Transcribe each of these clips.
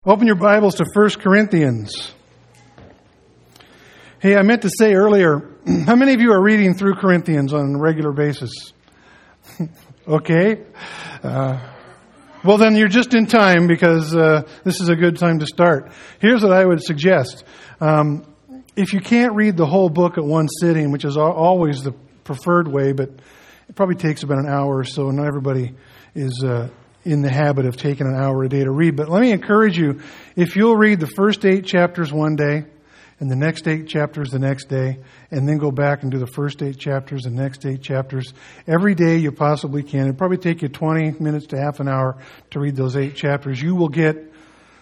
Open your Bibles to 1 Corinthians. Hey, I meant to say earlier, how many of you are reading through Corinthians on a regular basis? Okay. Well, then you're just in time because this is a good time to start. Here's what I would suggest. If you can't read the whole book at one sitting, which is always the preferred way, but it probably takes about an hour or so, not everybody is in the habit of taking an hour a day to read. But let me encourage you, if you'll read the first 8 chapters one day, and the next 8 chapters the next day, and then go back and do the first 8 chapters, the next 8 chapters, every day you possibly can. It'll probably take you 20 minutes to half an hour to read those 8 chapters. You will get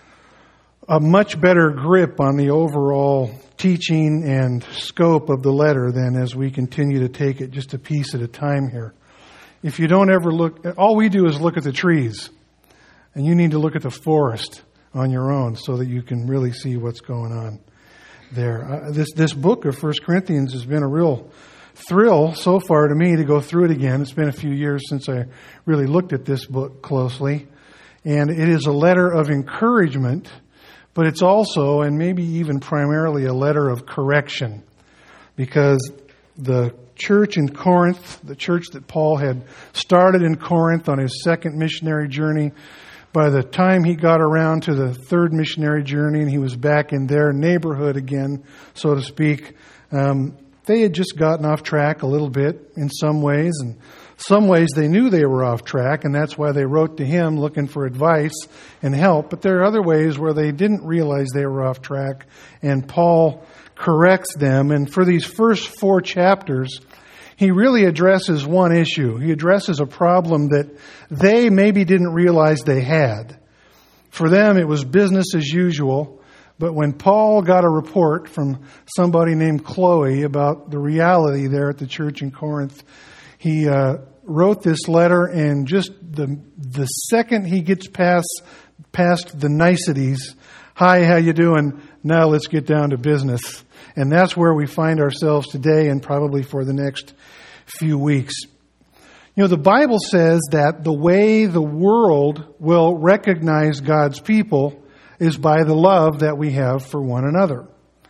a much better grip on the overall teaching and scope of the letter than as we continue to take it just a piece at a time here. If you don't ever look, all we do is look at the trees. And you need to look at the forest on your own so that you can really see what's going on there. This book of 1 Corinthians has been a real thrill so far to me to go through it again. It's been a few years since I really looked at this book closely. And it is a letter of encouragement, but it's also, and maybe even primarily, a letter of correction. Because the church in Corinth, the church that Paul had started in Corinth on his second missionary journey, by the time he got around to the third missionary journey and he was back in their neighborhood again, so to speak, they had just gotten off track a little bit in some ways. And some ways they knew they were off track, and that's why they wrote to him looking for advice and help. But there are other ways where they didn't realize they were off track, and Paul corrects them. And for these first 4 chapters, he really addresses one issue. He addresses a problem that they maybe didn't realize they had. For them, it was business as usual. But when Paul got a report from somebody named Chloe about the reality there at the church in Corinth, he wrote this letter, and just the second he gets past the niceties, hi, how you doing? Now let's get down to business. And that's where we find ourselves today and probably for the next few weeks. You know, the Bible says that the way the world will recognize God's people is by the love that we have for one another.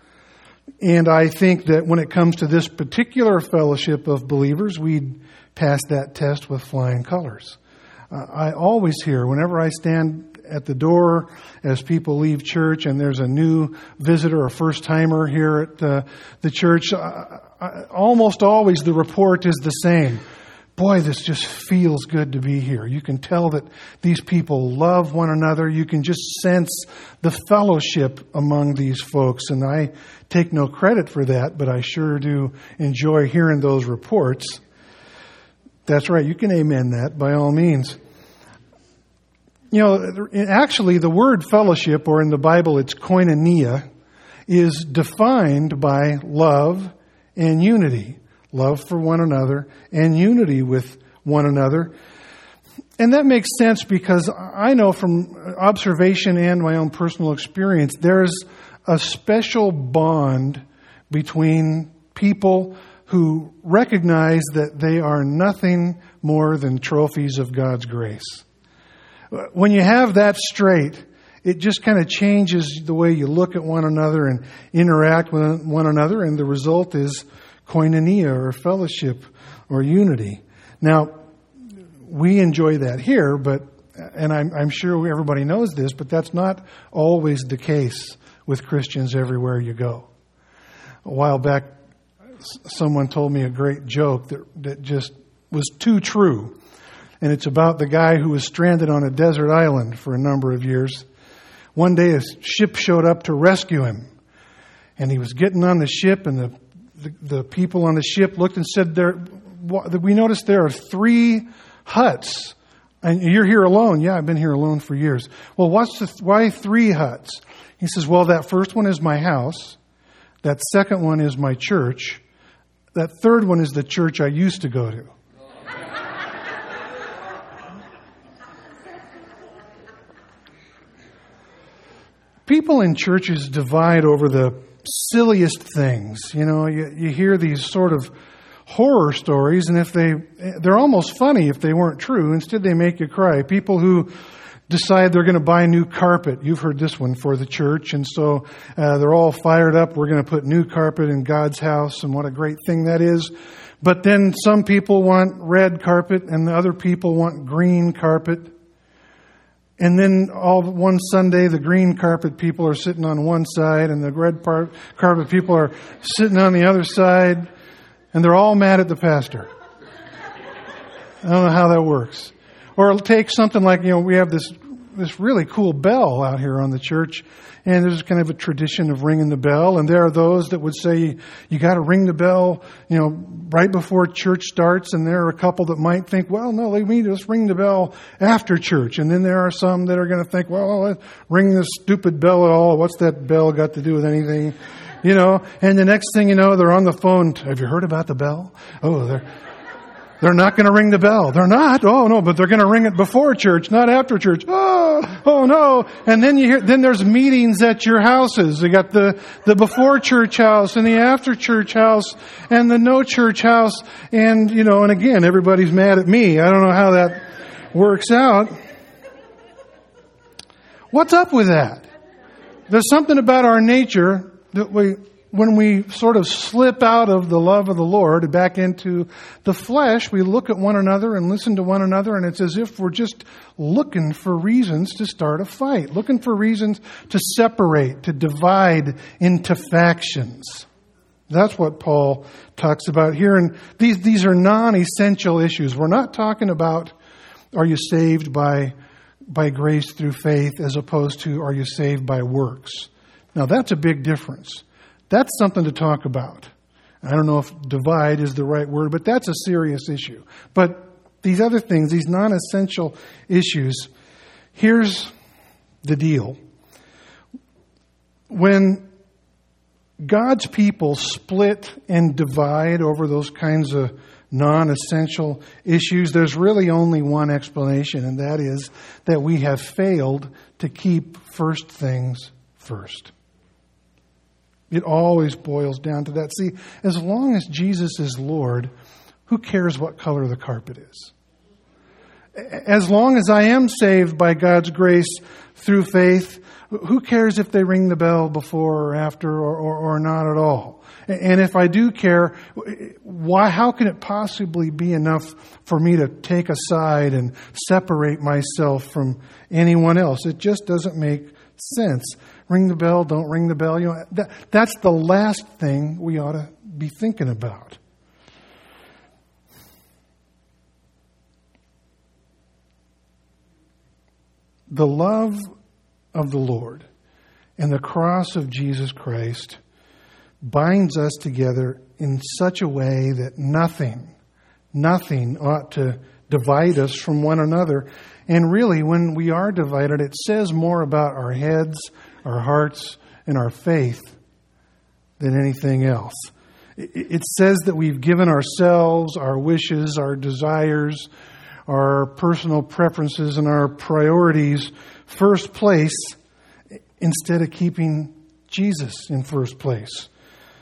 And I think that when it comes to this particular fellowship of believers, we'd pass that test with flying colors. I always hear, whenever I stand at the door as people leave church and there's a new visitor or first-timer here at the church, almost always the report is the same. Boy, this just feels good to be here. You can tell that these people love one another. You can just sense the fellowship among these folks. And I take no credit for that, but I sure do enjoy hearing those reports. That's right. You can amen that by all means. You know, actually the word fellowship, or in the Bible it's koinonia, is defined by love and unity. Love for one another and unity with one another. And that makes sense because I know from observation and my own personal experience, there's a special bond between people who recognize that they are nothing more than trophies of God's grace. When you have that straight, it just kind of changes the way you look at one another and interact with one another, and the result is koinonia, or fellowship, or unity. Now, we enjoy that here, and I'm sure everybody knows this, but that's not always the case with Christians everywhere you go. A while back, someone told me a great joke that just was too true. And it's about the guy who was stranded on a desert island for a number of years. One day a ship showed up to rescue him. And he was getting on the ship, and the people on the ship looked and said, "We noticed there are 3 huts. And you're here alone." "Yeah, I've been here alone for years." "Well, why 3 huts?" He says, "Well, that first one is my house. That second one is my church. That third one is the church I used to go to." People in churches divide over the silliest things. You know, you hear these sort of horror stories, and they're almost funny if they weren't true. Instead, they make you cry. People who decide they're going to buy new carpet. You've heard this one for the church. And so they're all fired up. We're going to put new carpet in God's house, and what a great thing that is. But then some people want red carpet and the other people want green carpet. And then one Sunday, the green carpet people are sitting on one side and the red carpet people are sitting on the other side. And they're all mad at the pastor. I don't know how that works. Or it'll take something like, we have this really cool bell out here on the church. And there's kind of a tradition of ringing the bell. And there are those that would say, you got to ring the bell, right before church starts. And there are a couple that might think, well, no, let me just ring the bell after church. And then there are some that are going to think, well, let's ring this stupid bell at all. What's that bell got to do with anything? And the next thing you know, they're on the phone. Have you heard about the bell? Oh, they're not going to ring the bell. They're not. Oh, no, but they're going to ring it before church, not after church. Oh no. And then there's meetings at your houses. You got the before church house and the after church house and the no church house. And, and again, everybody's mad at me. I don't know how that works out. What's up with that? There's something about our nature that when we sort of slip out of the love of the Lord back into the flesh, we look at one another and listen to one another, and it's as if we're just looking for reasons to start a fight, looking for reasons to separate, to divide into factions. That's what Paul talks about here. And these are non-essential issues. We're not talking about, are you saved by grace through faith, as opposed to, are you saved by works? Now, that's a big difference. That's something to talk about. I don't know if divide is the right word, but that's a serious issue. But these other things, these non-essential issues, here's the deal. When God's people split and divide over those kinds of non-essential issues, there's really only one explanation, and that is that we have failed to keep first things first. It always boils down to that. See, as long as Jesus is Lord, who cares what color the carpet is? As long as I am saved by God's grace through faith, who cares if they ring the bell before or after or not at all? And if I do care, how can it possibly be enough for me to take a side and separate myself from anyone else? It just doesn't make sense. Ring the bell, don't ring the bell. That's the last thing we ought to be thinking about. The love of the Lord and the cross of Jesus Christ binds us together in such a way that nothing ought to divide us from one another. And really, when we are divided, it says more about our heads, our hearts, and our faith than anything else. It says that we've given ourselves, our wishes, our desires, our personal preferences, and our priorities first place instead of keeping Jesus in first place.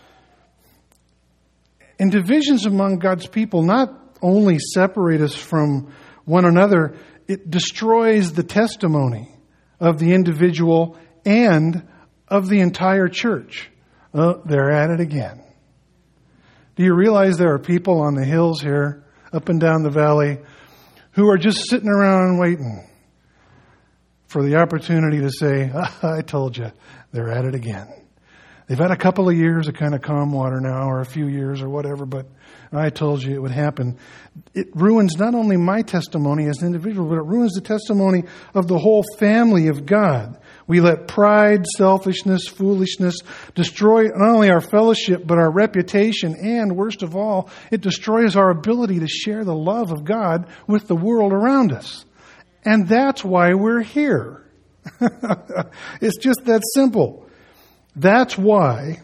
And divisions among God's people not only separate us from one another, it destroys the testimony of the individual and of the entire church. Oh, they're at it again. Do you realize there are people on the hills here, up and down the valley, who are just sitting around waiting for the opportunity to say, I told you, they're at it again. They've had a couple of years of kind of calm water now, or a few years or whatever, but I told you it would happen. It ruins not only my testimony as an individual, but it ruins the testimony of the whole family of God. We let pride, selfishness, foolishness destroy not only our fellowship, but our reputation, and worst of all, it destroys our ability to share the love of God with the world around us. And that's why we're here. It's just that simple. That's why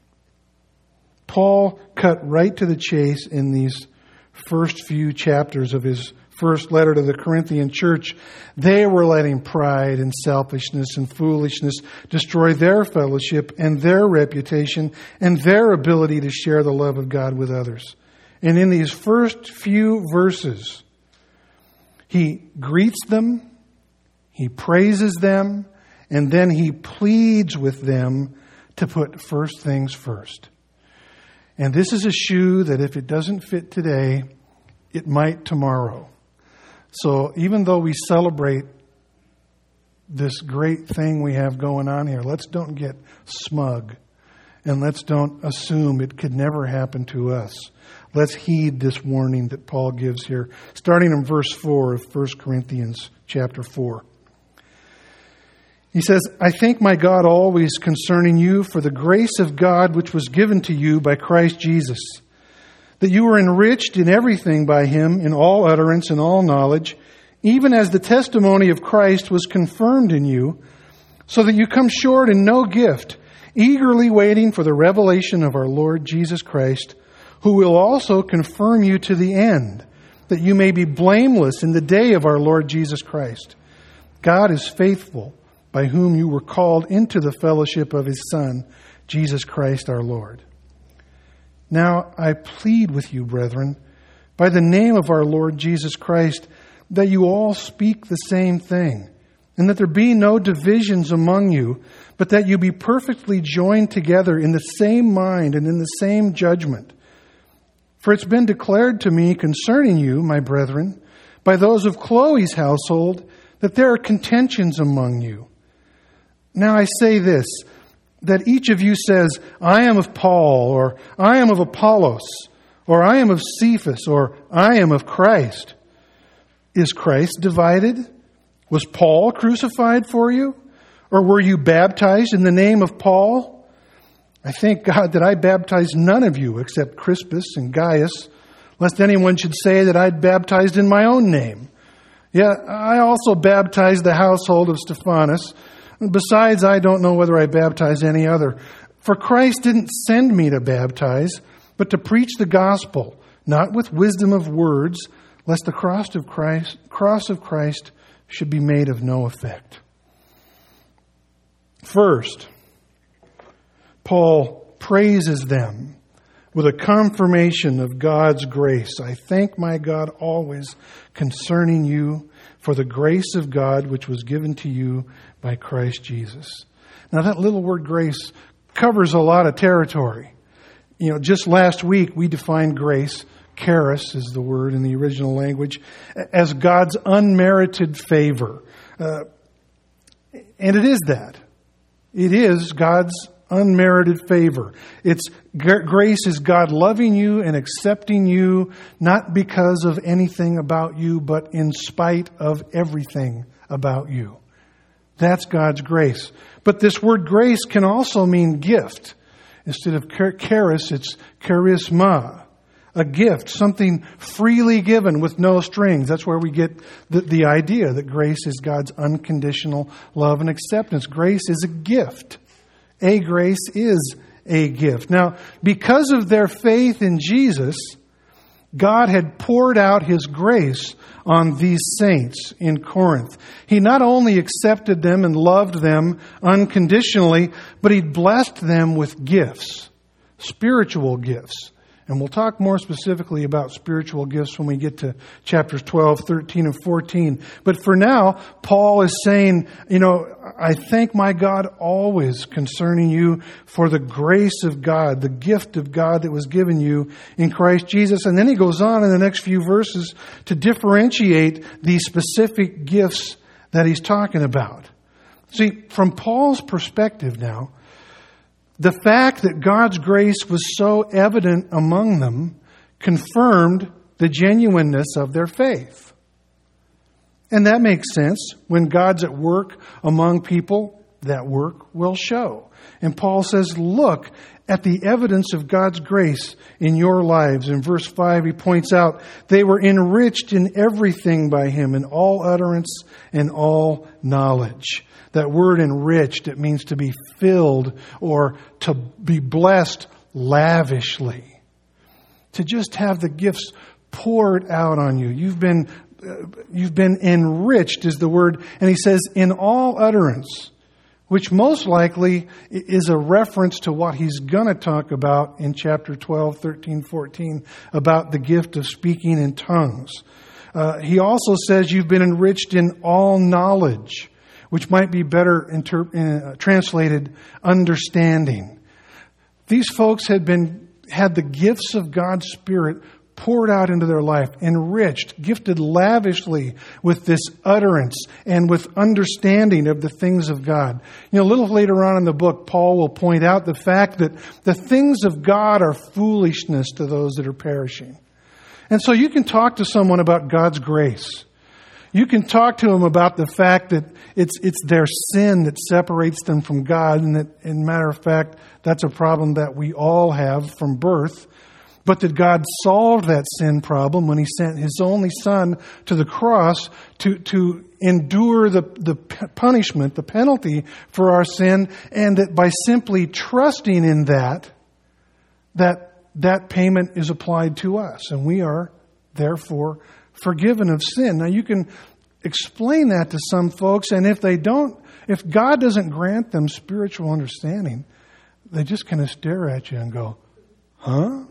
Paul cut right to the chase in these first few chapters of his first letter to the Corinthian church. They were letting pride and selfishness and foolishness destroy their fellowship and their reputation and their ability to share the love of God with others. And in these first few verses, he greets them, He praises them, and then he pleads with them to put first things first. And this is a shoe that if it doesn't fit today, it might tomorrow. So even though we celebrate this great thing we have going on here, let's don't get smug. And let's don't assume it could never happen to us. Let's heed this warning that Paul gives here, starting in verse 4 of 1 Corinthians chapter 4. He says, I thank my God always concerning you for the grace of God which was given to you by Christ Jesus, that you were enriched in everything by him, in all utterance and all knowledge, even as the testimony of Christ was confirmed in you, so that you come short in no gift, eagerly waiting for the revelation of our Lord Jesus Christ, who will also confirm you to the end, that you may be blameless in the day of our Lord Jesus Christ. God is faithful, by whom you were called into the fellowship of his Son, Jesus Christ our Lord. Now I plead with you, brethren, by the name of our Lord Jesus Christ, that you all speak the same thing, and that there be no divisions among you, but that you be perfectly joined together in the same mind and in the same judgment. For it's been declared to me concerning you, my brethren, by those of Chloe's household, that there are contentions among you. Now I say this, that each of you says, I am of Paul, or I am of Apollos, or I am of Cephas, or I am of Christ. Is Christ divided? Was Paul crucified for you? Or were you baptized in the name of Paul? I thank God that I baptized none of you except Crispus and Gaius, lest anyone should say that I'd baptized in my own name. Yeah, I also baptized the household of Stephanas. Besides, I don't know whether I baptize any other. For Christ didn't send me to baptize, but to preach the gospel, not with wisdom of words, lest the cross of Christ should be made of no effect. First, Paul praises them with a confirmation of God's grace. I thank my God always concerning you for the grace of God which was given to you by Christ Jesus. Now that little word grace covers a lot of territory. Just last week we defined grace, charis is the word in the original language, as God's unmerited favor. And it is that. It is God's unmerited favor. Grace is God loving you and accepting you, not because of anything about you, but in spite of everything about you. That's God's grace. But this word grace can also mean gift. Instead of charis, it's charisma. A gift, something freely given with no strings. That's where we get the idea that grace is God's unconditional love and acceptance. Grace is a gift. A grace is a gift. Now, because of their faith in Jesus, God had poured out his grace on these saints in Corinth. He not only accepted them and loved them unconditionally, but he blessed them with gifts, spiritual gifts. And we'll talk more specifically about spiritual gifts when we get to chapters 12, 13, and 14. But for now, Paul is saying, I thank my God always concerning you for the grace of God, the gift of God that was given you in Christ Jesus. And then he goes on in the next few verses to differentiate these specific gifts that he's talking about. See, from Paul's perspective now, the fact that God's grace was so evident among them confirmed the genuineness of their faith. And that makes sense. When God's at work among people, that work will show. And Paul says, look at the evidence of God's grace in your lives. In verse 5, he points out, they were enriched in everything by him, in all utterance and all knowledge. That word enriched, it means to be filled or to be blessed lavishly. To just have the gifts poured out on you. You've been enriched is the word. And he says, in all utterance, which most likely is a reference to what he's going to talk about in chapter 12, 13, 14, about the gift of speaking in tongues. He also says you've been enriched in all knowledge, which might be better translated understanding. These folks had the gifts of God's Spirit poured out into their life, enriched, gifted lavishly with this utterance and with understanding of the things of God. A little later on in the book, Paul will point out the fact that the things of God are foolishness to those that are perishing. And so you can talk to someone about God's grace. You can talk to them about the fact that it's their sin that separates them from God, and that, in matter of fact, that's a problem that we all have from birth. But that God solved that sin problem when He sent His only Son to the cross to endure the punishment, the penalty for our sin, and that by simply trusting in that payment is applied to us, and we are therefore forgiven of sin. Now you can explain that to some folks, and if God doesn't grant them spiritual understanding, they just kind of stare at you and go, huh?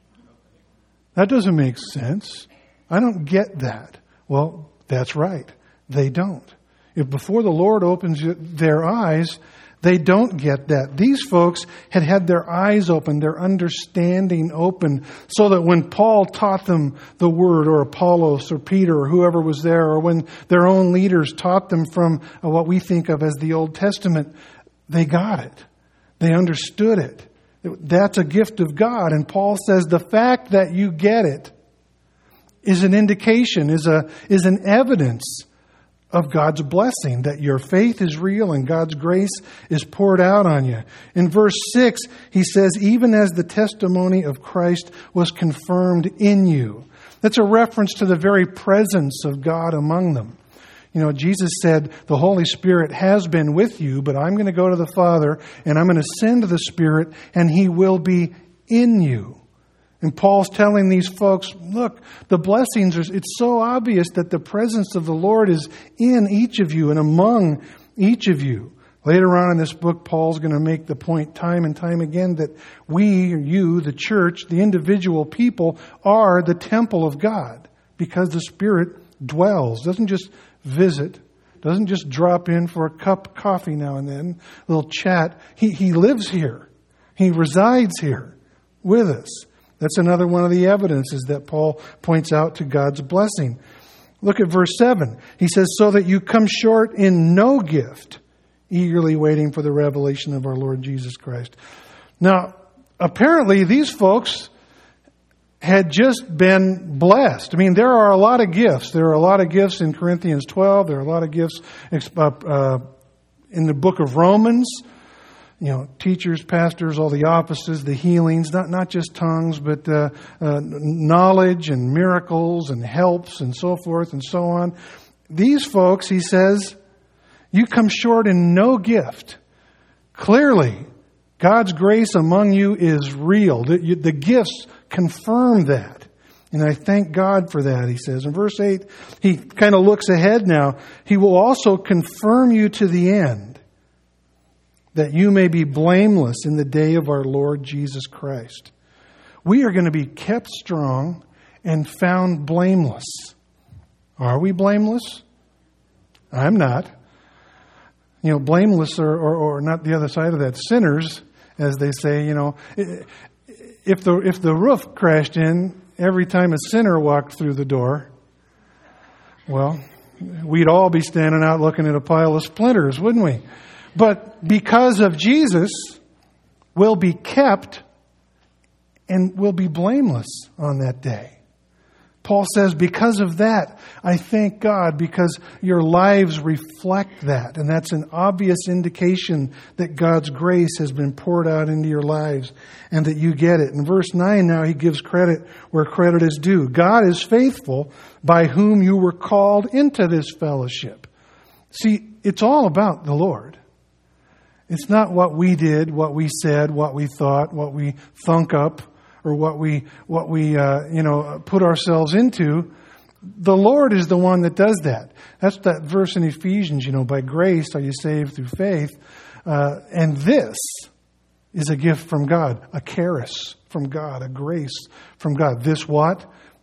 That doesn't make sense. I don't get that. Well, that's right. They don't. If before the Lord opens their eyes, they don't get that. These folks had their eyes open, their understanding open, so that when Paul taught them the Word, or Apollos or Peter or whoever was there, or when their own leaders taught them from what we think of as the Old Testament, they got it. They understood it. That's a gift of God. And Paul says the fact that you get it is an indication, is an evidence of God's blessing, that your faith is real and God's grace is poured out on you. In verse 6, he says, even as the testimony of Christ was confirmed in you. That's a reference to the very presence of God among them. Jesus said, the Holy Spirit has been with you, but I'm going to go to the Father, and I'm going to send the Spirit, and He will be in you. And Paul's telling these folks, look, the blessings it's so obvious that the presence of the Lord is in each of you and among each of you. Later on in this book, Paul's going to make the point time and time again that we, or you, the church, the individual people, are the temple of God, because the Spirit dwells, doesn't just visit, doesn't just drop in for a cup of coffee now and then, a little chat. He lives here. He resides here with us. That's another one of the evidences that Paul points out to God's blessing. Look at verse 7. He says, so that you come short in no gift, eagerly waiting for the revelation of our Lord Jesus Christ. Now, apparently these folks had just been blessed. I mean, there are a lot of gifts. There are a lot of gifts in Corinthians 12. There are a lot of gifts in the book of Romans. Teachers, pastors, all the offices, the healings, not just tongues, but knowledge and miracles and helps and so forth and so on. These folks, he says, you come short in no gift. Clearly, God's grace among you is real. The gifts confirm that. And I thank God for that, he says. In verse 8, he kind of looks ahead now. He will also confirm you to the end, that you may be blameless in the day of our Lord Jesus Christ. We are going to be kept strong and found blameless. Are we blameless? I'm not. Blameless or not the other side of that, sinners, as they say. If the roof crashed in every time a sinner walked through the door, well, we'd all be standing out looking at a pile of splinters, wouldn't we? But because of Jesus, we'll be kept and we'll be blameless on that day. Paul says, because of that, I thank God, because your lives reflect that. And that's an obvious indication that God's grace has been poured out into your lives and that you get it. In verse 9 now, he gives credit where credit is due. God is faithful, by whom you were called into this fellowship. See, it's all about the Lord. It's not what we did, what we said, what we thought, what we thunk up, or what we put ourselves into. The Lord is the one that does that. That's that verse in Ephesians, by grace are you saved through faith. And this is a gift from God, a charis from God, a grace from God. This what?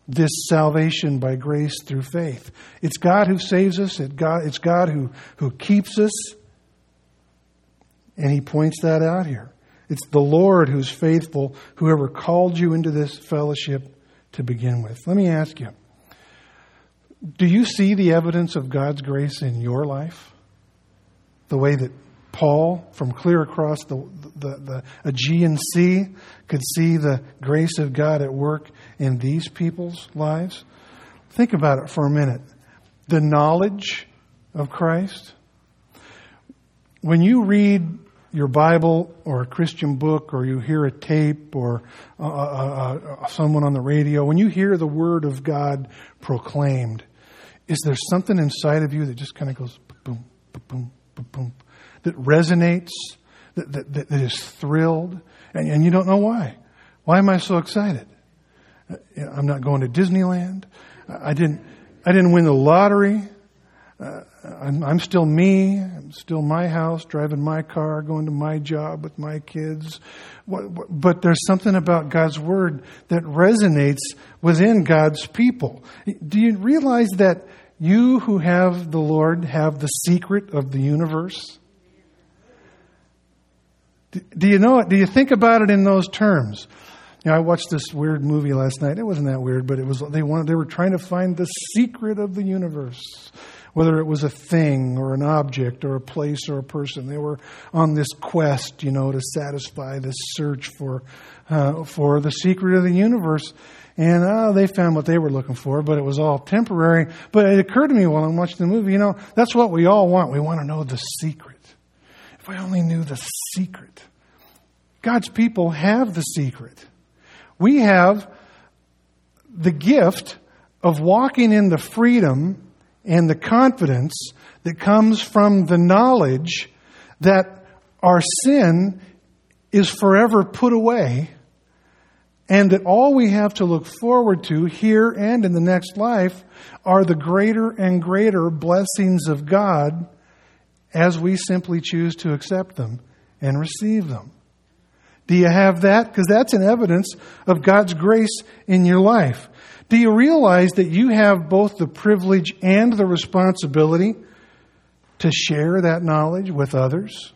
this salvation by grace through faith. It's God who saves us. It's God who keeps us. And He points that out here. It's the Lord who's faithful, whoever called you into this fellowship to begin with. Let me ask you, do you see the evidence of God's grace in your life? The way that Paul, from clear across the Aegean Sea, could see the grace of God at work in these people's lives? Think about it for a minute. The knowledge of Christ. When you read your Bible or a Christian book, or you hear a tape or someone on the radio, when you hear the Word of God proclaimed, is there something inside of you that just kind of goes boom, boom, boom, boom, that resonates, that is thrilled, and you don't know why? Why am I so excited? I'm not going to Disneyland. I didn't win the lottery. I'm still me. I'm still my house, driving my car, going to my job with my kids. But there's something about God's Word that resonates within God's people. Do you realize that you who have the Lord have the secret of the universe? Do you know it? Do you think about it in those terms? You know, I watched this weird movie last night. It wasn't that weird, but they were trying to find the secret of the universe. Whether it was a thing or an object or a place or a person, they were on this quest, to satisfy this search for the secret of the universe. And they found what they were looking for, but it was all temporary. But it occurred to me while I'm watching the movie, that's what we all want. We want to know the secret. If I only knew the secret. God's people have the secret. We have the gift of walking in the freedom and the confidence that comes from the knowledge that our sin is forever put away, and that all we have to look forward to here and in the next life are the greater and greater blessings of God as we simply choose to accept them and receive them. Do you have that? Because that's an evidence of God's grace in your life. Do you realize that you have both the privilege and the responsibility to share that knowledge with others?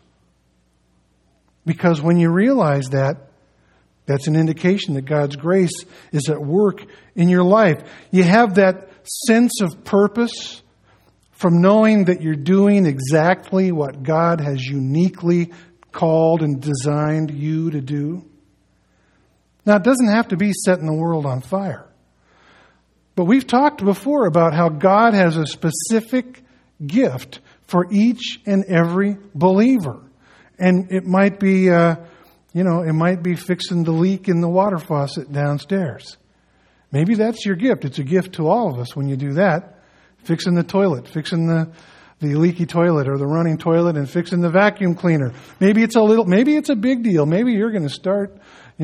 Because when you realize that, that's an indication that God's grace is at work in your life. You have that sense of purpose from knowing that you're doing exactly what God has uniquely called and designed you to do. Now, it doesn't have to be setting the world on fire. But we've talked before about how God has a specific gift for each and every believer. And it might be, it might be fixing the leak in the water faucet downstairs. Maybe that's your gift. It's a gift to all of us when you do that. Fixing the toilet, fixing the leaky toilet or the running toilet, and fixing the vacuum cleaner. Maybe it's a big deal. Maybe you're going to start,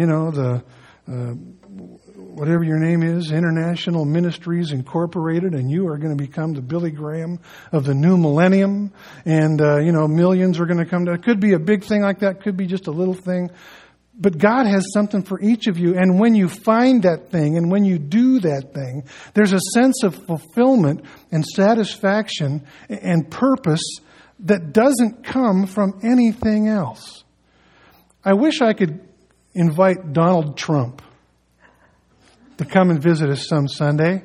whatever your name is, International Ministries Incorporated, and you are going to become the Billy Graham of the new millennium, and, millions are going to come to it. Could be a big thing like that, could be just a little thing. But God has something for each of you, and when you find that thing, and when you do that thing, there's a sense of fulfillment and satisfaction and purpose that doesn't come from anything else. I wish I could invite Donald Trump to come and visit us some Sunday.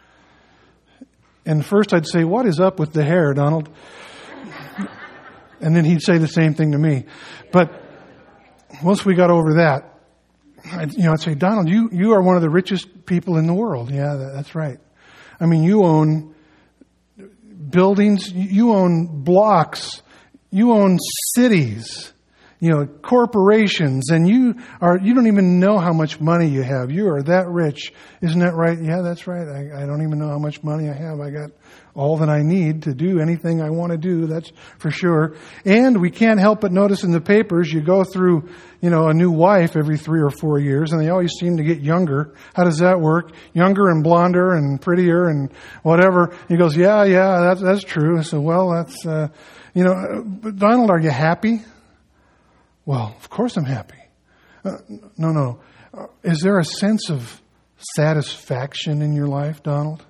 And first I'd say, "What is up with the hair, Donald?" And then he'd say the same thing to me. But once we got over that, I'd say, "Donald, you are one of the richest people in the world." Yeah, that's right. I mean, you own buildings, you own blocks, you own cities, corporations, and you don't even know how much money you have. You are that rich. Isn't that right? Yeah, that's right. I don't even know how much money I have. I got all that I need to do anything I want to do, that's for sure. And we can't help but notice in the papers, you go through, a new wife every 3 or 4 years, and they always seem to get younger. How does that work? Younger and blonder and prettier and whatever. He goes, yeah, that's true. I said, well, that's, but Donald, are you happy? Well, of course I'm happy. No. Is there a sense of satisfaction in your life, Donald?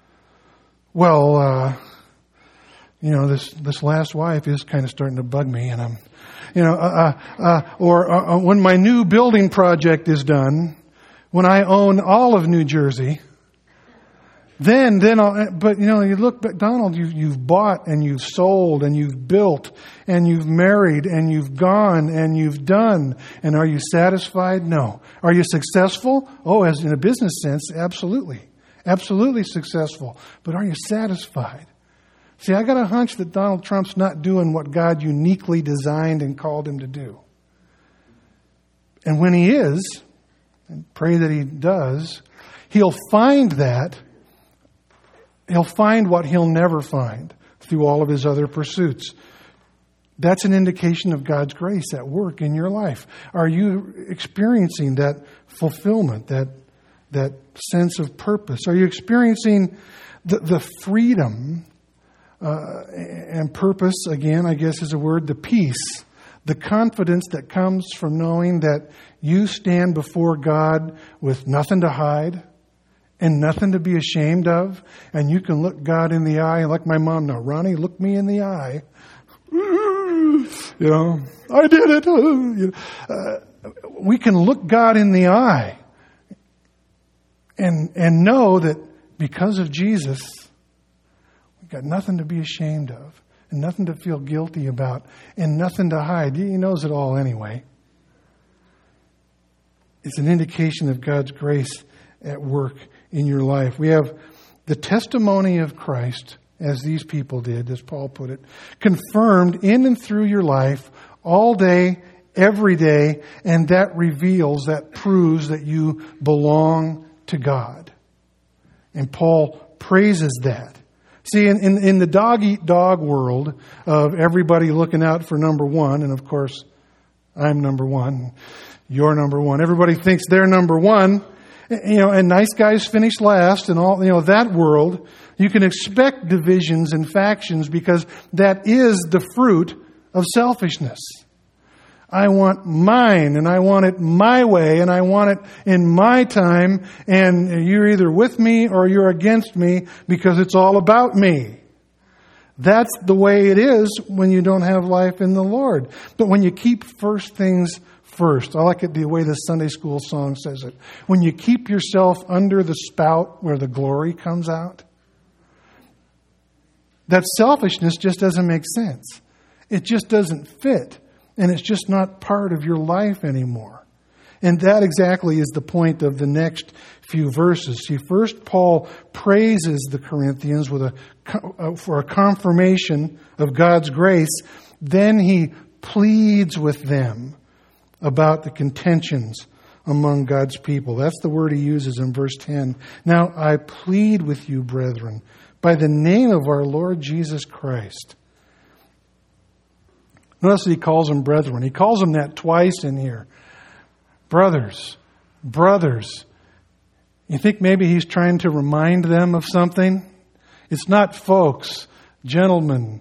Well, this last wife is kind of starting to bug me, and I'm, or when my new building project is done, when I own all of New Jersey, then you look back, Donald, you've bought and you've sold and you've built and you've married and you've gone and you've done. And are you satisfied? No. Are you successful? Oh, as in a business sense, absolutely. Absolutely successful. But are you satisfied? See, I got a hunch that Donald Trump's not doing what God uniquely designed and called him to do. And when he is, and pray that he does, he'll find that. He'll find what he'll never find through all of his other pursuits. That's an indication of God's grace at work in your life. Are you experiencing that fulfillment, that sense of purpose? Are you experiencing the freedom and purpose, again, I guess is a word, the peace, the confidence that comes from knowing that you stand before God with nothing to hide and nothing to be ashamed of, and you can look God in the eye, like my mom now, Ronnie, look me in the eye. I did it. We can look God in the eye and know that because of Jesus, we've got nothing to be ashamed of and nothing to feel guilty about and nothing to hide. He knows it all anyway. It's an indication of God's grace at work in your life. We have the testimony of Christ, as these people did, as Paul put it, confirmed in and through your life all day, every day, and that proves that you belong to God. And Paul praises that. See, in the dog-eat-dog world of everybody looking out for number one, and of course, I'm number one, you're number one, everybody thinks they're number one, and nice guys finish last and all, that world, you can expect divisions and factions because that is the fruit of selfishness. I want mine and I want it my way and I want it in my time, and you're either with me or you're against me because it's all about me. That's the way it is when you don't have life in the Lord. But when you keep first things first. I like it the way the Sunday school song says it. When you keep yourself under the spout where the glory comes out, that selfishness just doesn't make sense. It just doesn't fit. And it's just not part of your life anymore. And that exactly is the point of the next few verses. See, first Paul praises the Corinthians for a confirmation of God's grace. Then he pleads with them about the contentions among God's people. That's the word he uses in verse 10. Now I plead with you, brethren, by the name of our Lord Jesus Christ. Notice that he calls them brethren. He calls them that twice in here. Brothers. You think maybe he's trying to remind them of something? It's not folks, gentlemen,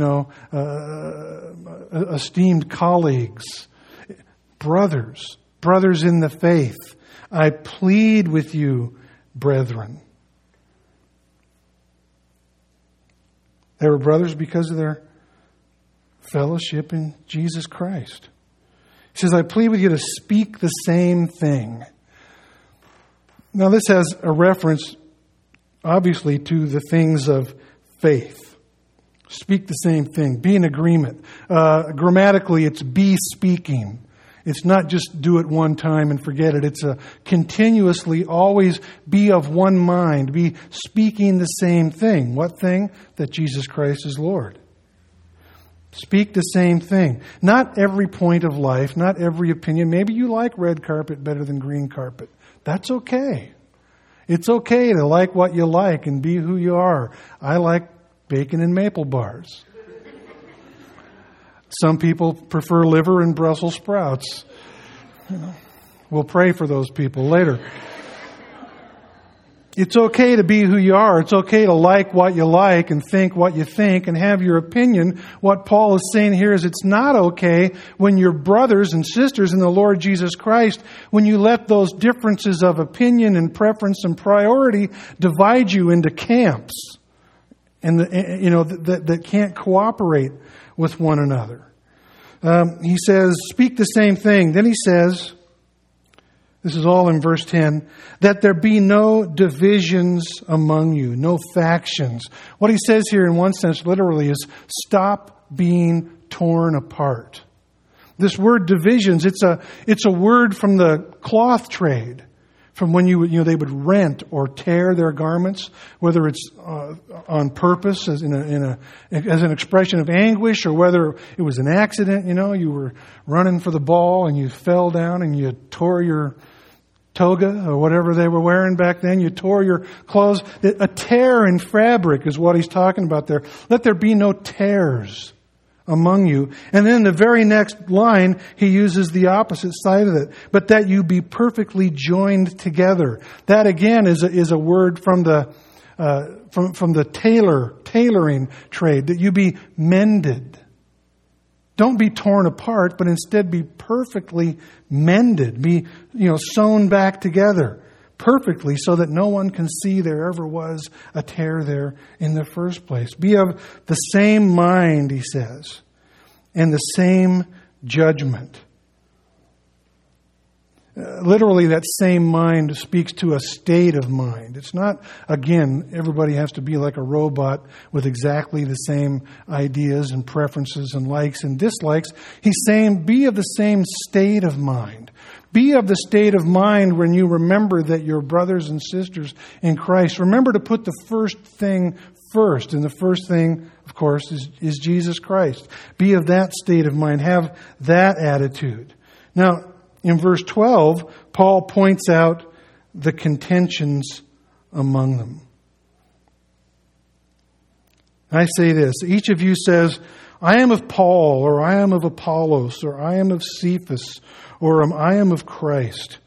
esteemed colleagues. Brothers in the faith, I plead with you, brethren. They were brothers because of their fellowship in Jesus Christ. He says, I plead with you to speak the same thing. Now this has a reference, obviously, to the things of faith. Speak the same thing. Be in agreement. Grammatically, it's be speaking. It's not just do it one time and forget it. It's a continuously always be of one mind. Be speaking the same thing. What thing? That Jesus Christ is Lord. Speak the same thing. Not every point of life, not every opinion. Maybe you like red carpet better than green carpet. That's okay. It's okay to like what you like and be who you are. I like bacon and maple bars. Some people prefer liver and Brussels sprouts. We'll pray for those people later. It's okay to be who you are. It's okay to like what you like and think what you think and have your opinion. What Paul is saying here is it's not okay when your brothers and sisters in the Lord Jesus Christ, when you let those differences of opinion and preference and priority divide you into camps and that can't cooperate with one another. He says, speak the same thing. Then he says, this is all in verse 10, that there be no divisions among you, no factions. What he says here in one sense literally is stop being torn apart. This word divisions, it's a word from the cloth trade, from when they would rent or tear their garments, whether it's on purpose as an expression of anguish, or whether it was an accident. You were running for the ball and you fell down and you tore your toga or whatever they were wearing back then. You tore your clothes. A tear in fabric is what he's talking about there. Let there be no tears among you. And then the very next line, he uses the opposite side of it. But that you be perfectly joined together. That again is a word from the tailoring trade. That you be mended. Don't be torn apart, but instead be perfectly mended. Be, sewn back together perfectly so that no one can see there ever was a tear there in the first place. Be of the same mind, he says, and the same judgment. Literally, that same mind speaks to a state of mind. It's not, again, everybody has to be like a robot with exactly the same ideas and preferences and likes and dislikes. He's saying, be of the same state of mind. Be of the state of mind when you remember that you're brothers and sisters in Christ. Remember to put the first thing first. And the first thing, of course, is Jesus Christ. Be of that state of mind. Have that attitude. Now, in verse 12, Paul points out the contentions among them. I say this, each of you says, I am of Paul, or I am of Apollos, or I am of Cephas, or I am of Christ.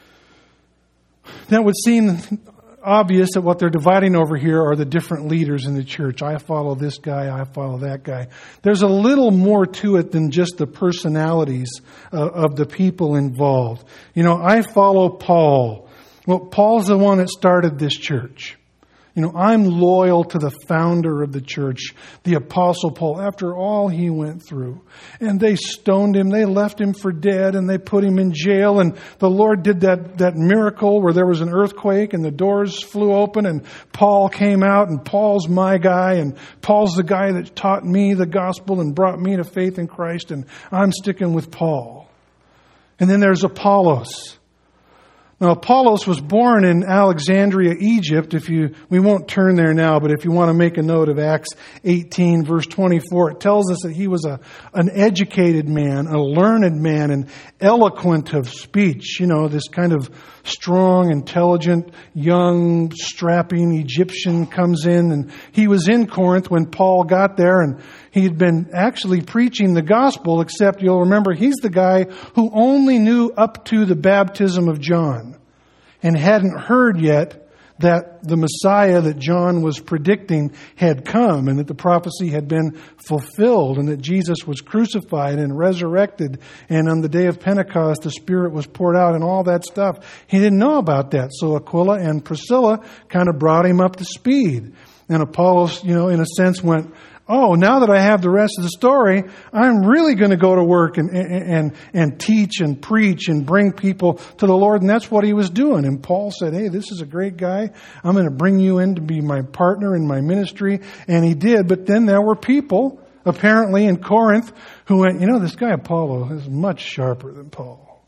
That would seem obvious that what they're dividing over here are the different leaders in the church. I follow this guy, I follow that guy. There's a little more to it than just the personalities of the people involved. I follow Paul. Well, Paul's the one that started this church. I'm loyal to the founder of the church, the Apostle Paul, after all he went through. And they stoned him, they left him for dead, and they put him in jail. And the Lord did that miracle where there was an earthquake and the doors flew open and Paul came out, and Paul's my guy, and Paul's the guy that taught me the gospel and brought me to faith in Christ, and I'm sticking with Paul. And then there's Apollos. Now, Apollos was born in Alexandria, Egypt. We won't turn there now, but if you want to make a note of Acts 18, verse 24, it tells us that he was an educated man, a learned man, and eloquent of speech. This kind of strong, intelligent, young, strapping Egyptian comes in, and he was in Corinth when Paul got there, and he had been actually preaching the gospel, except you'll remember he's the guy who only knew up to the baptism of John and hadn't heard yet that the Messiah that John was predicting had come, and that the prophecy had been fulfilled, and that Jesus was crucified and resurrected, and on the day of Pentecost the Spirit was poured out and all that stuff. He didn't know about that. So Aquila and Priscilla kind of brought him up to speed. And Apollos, in a sense went, oh, now that I have the rest of the story, I'm really going to go to work and teach and preach and bring people to the Lord. And that's what he was doing. And Paul said, hey, this is a great guy. I'm going to bring you in to be my partner in my ministry. And he did. But then there were people, apparently in Corinth, who went, this guy Apollo is much sharper than Paul.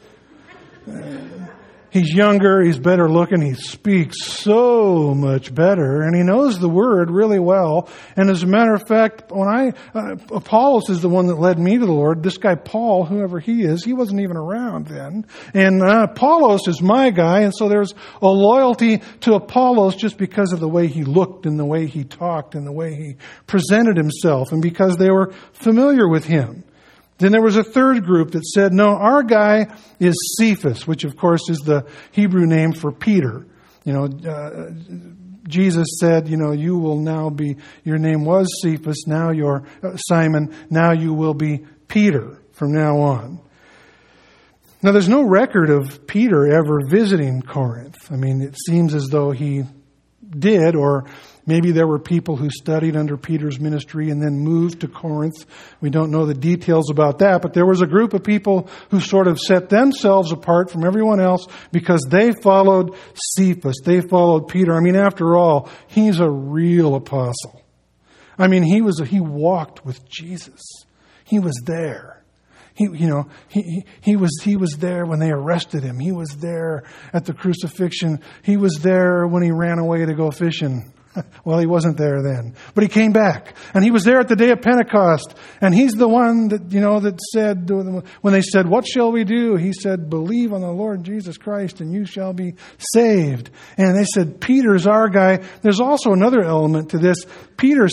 He's younger, he's better looking, he speaks so much better, and he knows the word really well. And as a matter of fact, when Apollos is the one that led me to the Lord. This guy Paul, whoever he is, he wasn't even around then. And Apollos is my guy, and so there's a loyalty to Apollos just because of the way he looked and the way he talked and the way he presented himself, and because they were familiar with him. Then there was a third group that said, no, our guy is Cephas, which of course is the Hebrew name for Peter. Jesus said, you will now be, your name was Cephas, now you're Simon, now you will be Peter from now on. Now, there's no record of Peter ever visiting Corinth. I mean, it seems as though he did, or maybe there were people who studied under Peter's ministry and then moved to Corinth. We don't know the details about that, but there was a group of people who sort of set themselves apart from everyone else because they followed Cephas. They followed Peter. I mean, after all, he's a real apostle. I mean, he walked with Jesus. He was there. He was there when they arrested him. He was there at the crucifixion. He was there when he ran away to go fishing. Well, he wasn't there then, but he came back, and he was there at the day of Pentecost. And he's the one that that said, when they said, "What shall we do?" He said, "Believe on the Lord Jesus Christ, and you shall be saved." And they said, "Peter's our guy." There's also another element to this. Peter,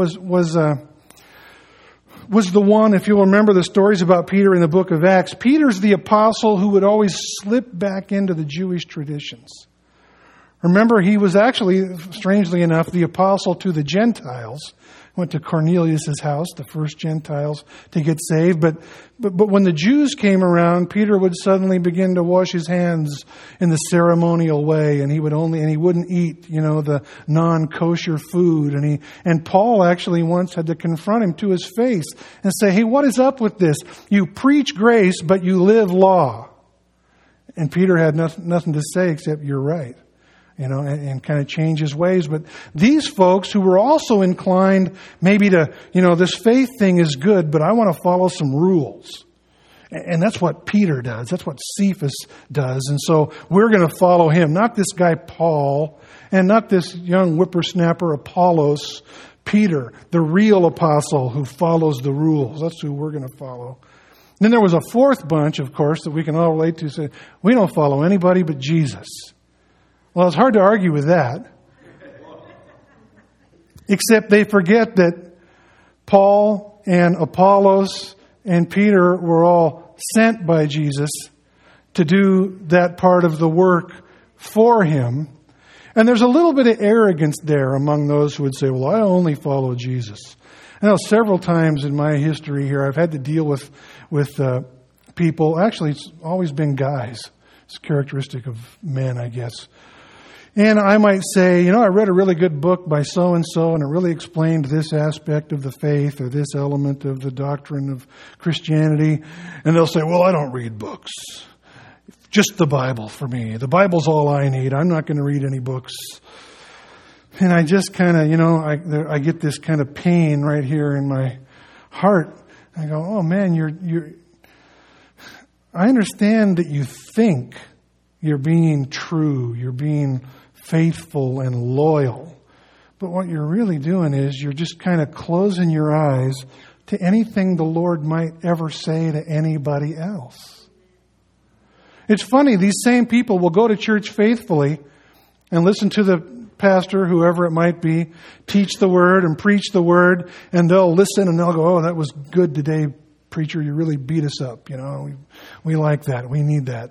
was the one, if you'll remember the stories about Peter in the book of Acts, Peter's the apostle who would always slip back into the Jewish traditions. Remember, he was actually, strangely enough, the apostle to the Gentiles. Went to Cornelius' house, the first Gentiles, to get saved. But when the Jews came around, Peter would suddenly begin to wash his hands in the ceremonial way, and he wouldn't eat, the non-kosher food. And Paul actually once had to confront him to his face and say, "Hey, what is up with this? You preach grace, but you live law." And Peter had nothing to say except, "You're right." And kind of change his ways. But these folks who were also inclined maybe to, this faith thing is good, but I want to follow some rules. And that's what Peter does. That's what Cephas does. And so we're going to follow him. Not this guy Paul, and not this young whippersnapper Apollos. Peter, the real apostle who follows the rules. That's who we're going to follow. Then there was a fourth bunch, of course, that we can all relate to. Say, we don't follow anybody but Jesus. Well, it's hard to argue with that. Except they forget that Paul and Apollos and Peter were all sent by Jesus to do that part of the work for him. And there's a little bit of arrogance there among those who would say, "Well, I only follow Jesus." I know several times in my history here I've had to deal with people. Actually, it's always been guys. It's characteristic of men, I guess. And I might say, I read a really good book by so-and-so, and it really explained this aspect of the faith or this element of the doctrine of Christianity. And they'll say, "Well, I don't read books. Just the Bible for me. The Bible's all I need. I'm not going to read any books." And I just kind of, I get this kind of pain right here in my heart. I go, "Oh man, I understand that you think you're being true, you're being faithful and loyal. But what you're really doing is you're just kind of closing your eyes to anything the Lord might ever say to anybody else." It's funny, these same people will go to church faithfully and listen to the pastor, whoever it might be, teach the word and preach the word, and they'll listen and they'll go, "Oh, that was good today, preacher. You really beat us up. We like that. We need that."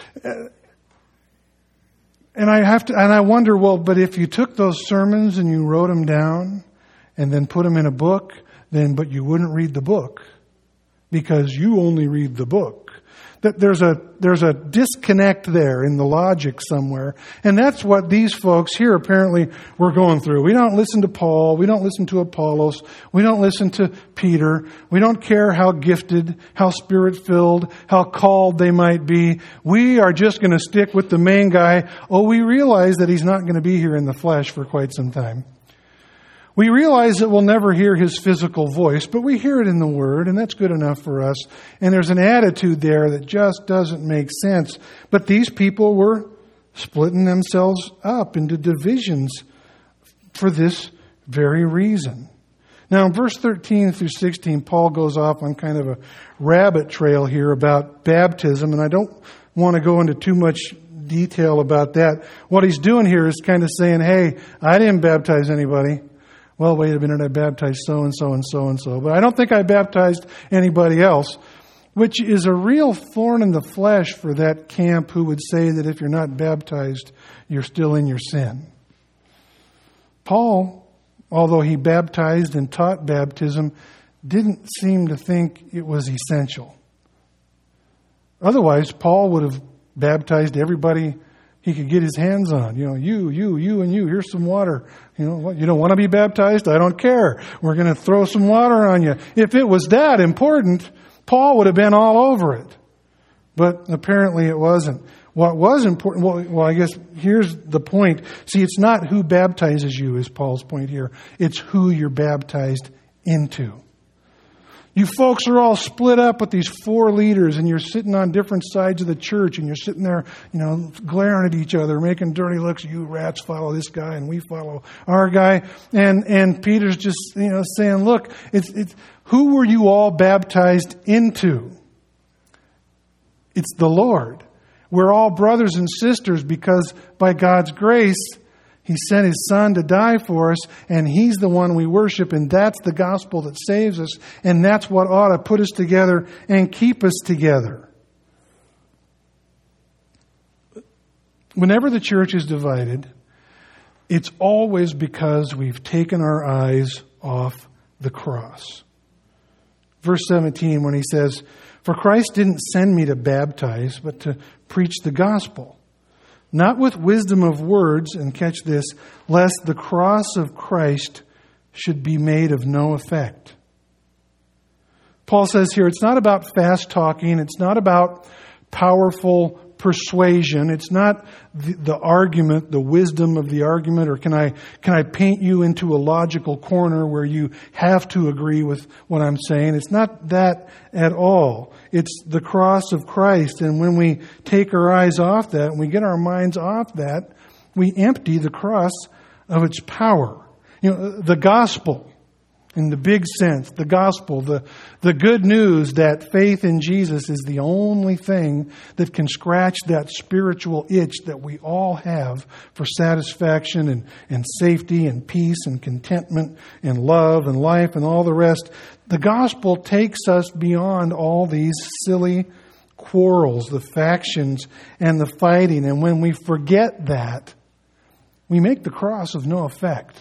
And I wonder, well, but if you took those sermons and you wrote them down and then put them in a book, but you wouldn't read the book because you only read the book. That there's a disconnect there in the logic somewhere. And that's what these folks here apparently were going through. We don't listen to Paul. We don't listen to Apollos. We don't listen to Peter. We don't care how gifted, how spirit-filled, how called they might be. We are just going to stick with the main guy. Oh, we realize that he's not going to be here in the flesh for quite some time. We realize that we'll never hear his physical voice, but we hear it in the Word, and that's good enough for us. And there's an attitude there that just doesn't make sense. But these people were splitting themselves up into divisions for this very reason. Now, in verse 13 through 16, Paul goes off on kind of a rabbit trail here about baptism, and I don't want to go into too much detail about that. What he's doing here is kind of saying, "Hey, I didn't baptize anybody. Well, wait a minute, I baptized so-and-so and so-and-so, but I don't think I baptized anybody else." which is a real thorn in the flesh for that camp who would say that if you're not baptized, you're still in your sin. Paul, although he baptized and taught baptism, didn't seem to think it was essential. Otherwise, Paul would have baptized everybody he could get his hands on. You, and you. Here's some water. What? You don't want to be baptized? I don't care. We're going to throw some water on you. If it was that important, Paul would have been all over it. But apparently it wasn't. What was important, well, I guess here's the point. See, it's not who baptizes you is Paul's point here. It's who you're baptized into. You folks are all split up with these 4 leaders, and you're sitting on different sides of the church, and you're sitting there, glaring at each other, making dirty looks. You rats follow this guy, and we follow our guy. And Peter's just, saying, look, it's who were you all baptized into? It's the Lord. We're all brothers and sisters because by God's grace, He sent His Son to die for us, and He's the one we worship, and that's the gospel that saves us, and that's what ought to put us together and keep us together. Whenever the church is divided, it's always because we've taken our eyes off the cross. Verse 17, when he says, "For Christ didn't send me to baptize, but to preach the gospel. Not with wisdom of words," and catch this, "lest the cross of Christ should be made of no effect." Paul says here, it's not about fast talking. It's not about powerful persuasion. It's not the argument, the wisdom of the argument, or can I paint you into a logical corner where you have to agree with what I'm saying. It's not that at all. It's the cross of Christ. And when we take our eyes off that, and we get our minds off that, we empty the cross of its power. The gospel, in the big sense, the gospel, the good news that faith in Jesus is the only thing that can scratch that spiritual itch that we all have for satisfaction and safety and peace and contentment and love and life and all the rest. The gospel takes us beyond all these silly quarrels, the factions and the fighting. And when we forget that, we make the cross of no effect.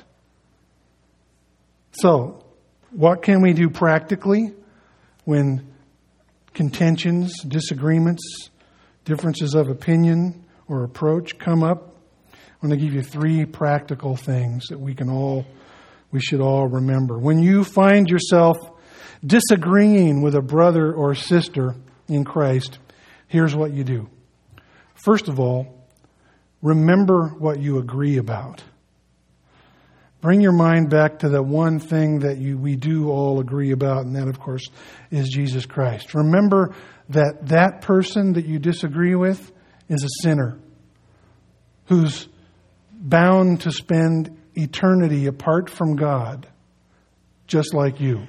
So, what can we do practically when contentions, disagreements, differences of opinion or approach come up? I'm going to give you 3 practical things that we should all remember. When you find yourself disagreeing with a brother or sister in Christ, here's what you do. First of all, remember what you agree about. Bring your mind back to the one thing that we do all agree about, and that, of course, is Jesus Christ. Remember that person that you disagree with is a sinner who's bound to spend eternity apart from God, just like you.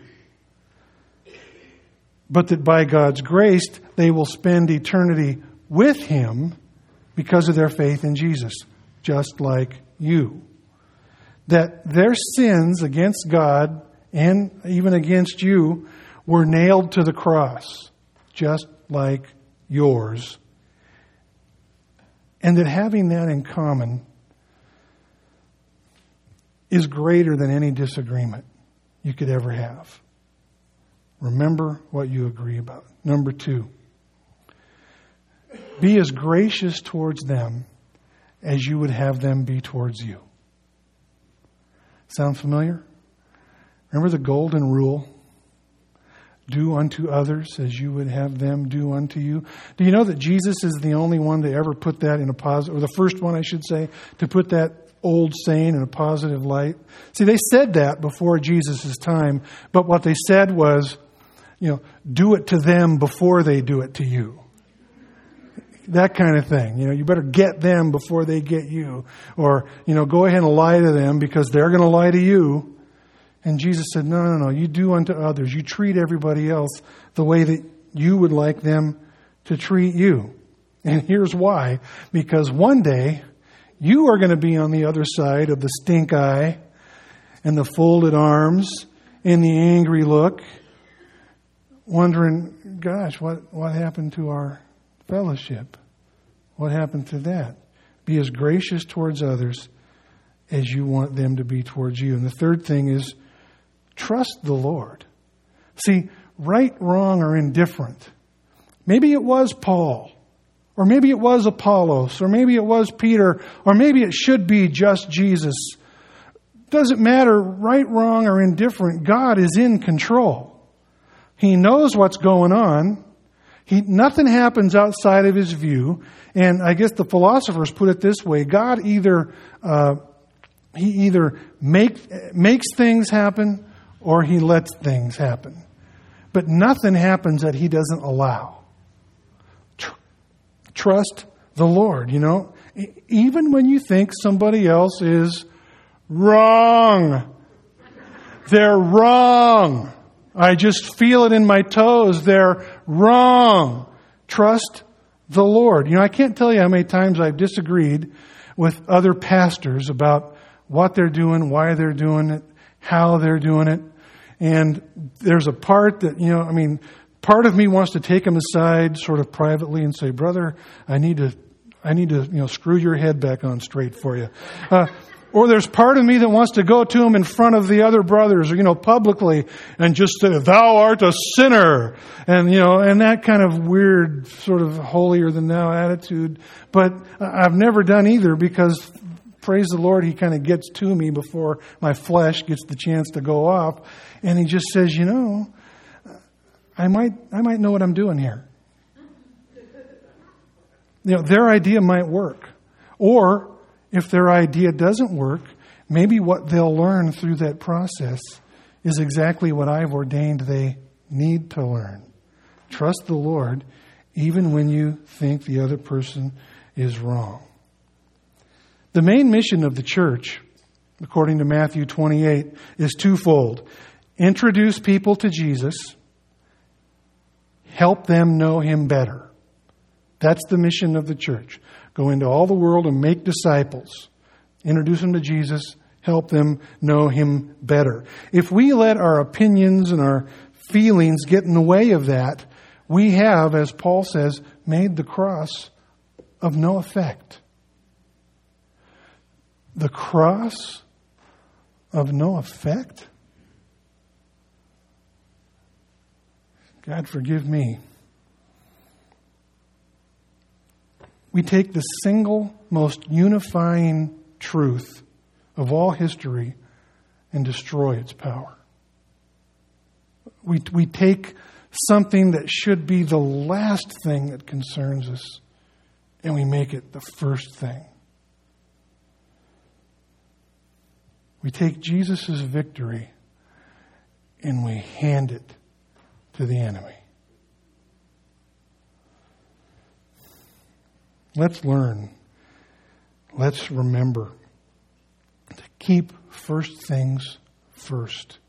But that by God's grace, they will spend eternity with Him because of their faith in Jesus, just like you. That their sins against God and even against you were nailed to the cross, just like yours. And that having that in common is greater than any disagreement you could ever have. Remember what you agree about. Number 2, be as gracious towards them as you would have them be towards you. Sound familiar? Remember the golden rule? Do unto others as you would have them do unto you. Do you know that Jesus is the only one to ever put that in a positive, or the first one, I should say, to put that old saying in a positive light? See, they said that before Jesus' time, but what they said was, do it to them before they do it to you. That kind of thing. You better get them before they get you. Or, go ahead and lie to them because they're going to lie to you. And Jesus said, no. You do unto others. You treat everybody else the way that you would like them to treat you. And here's why. Because one day, you are going to be on the other side of the stink eye and the folded arms and the angry look wondering, gosh, what happened to our fellowship? What happened to that? Be as gracious towards others as you want them to be towards you. And the third thing is trust the Lord. See, right, wrong, or indifferent. Maybe it was Paul, or maybe it was Apollos, or maybe it was Peter, or maybe it should be just Jesus. Doesn't matter, right, wrong, or indifferent. God is in control. He knows what's going on. Nothing happens outside of His view. And I guess the philosophers put it this way: God either makes things happen, or He lets things happen. But nothing happens that He doesn't allow. Trust the Lord, even when you think somebody else is wrong. They're wrong. I just feel it in my toes. They're wrong. Trust the Lord. I can't tell you how many times I've disagreed with other pastors about what they're doing, why they're doing it, how they're doing it. And there's a part that, part of me wants to take them aside sort of privately and say, brother, I need to screw your head back on straight for you. Or there's part of me that wants to go to him in front of the other brothers, or, publicly, and just say, thou art a sinner. And, and that kind of weird sort of holier than thou attitude. But I've never done either, because praise the Lord, He kind of gets to me before my flesh gets the chance to go off. And He just says, I might know what I'm doing here. Their idea might work. Or if their idea doesn't work, maybe what they'll learn through that process is exactly what I've ordained they need to learn. Trust the Lord even when you think the other person is wrong. The main mission of the church, according to Matthew 28, is twofold. Introduce people to Jesus. Help them know Him better. That's the mission of the church. Go into all the world and make disciples. Introduce them to Jesus. Help them know Him better. If we let our opinions and our feelings get in the way of that, we have, as Paul says, made the cross of no effect. The cross of no effect? God forgive me. We take the single most unifying truth of all history and destroy its power. We take something that should be the last thing that concerns us, and we make it the first thing. We take Jesus' victory and we hand it to the enemy. Let's learn. Let's remember to keep first things first.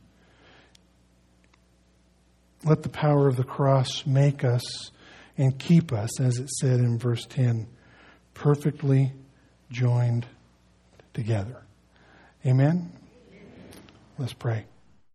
Let the power of the cross make us and keep us, as it said in verse 10, perfectly joined together. Amen? Let's pray.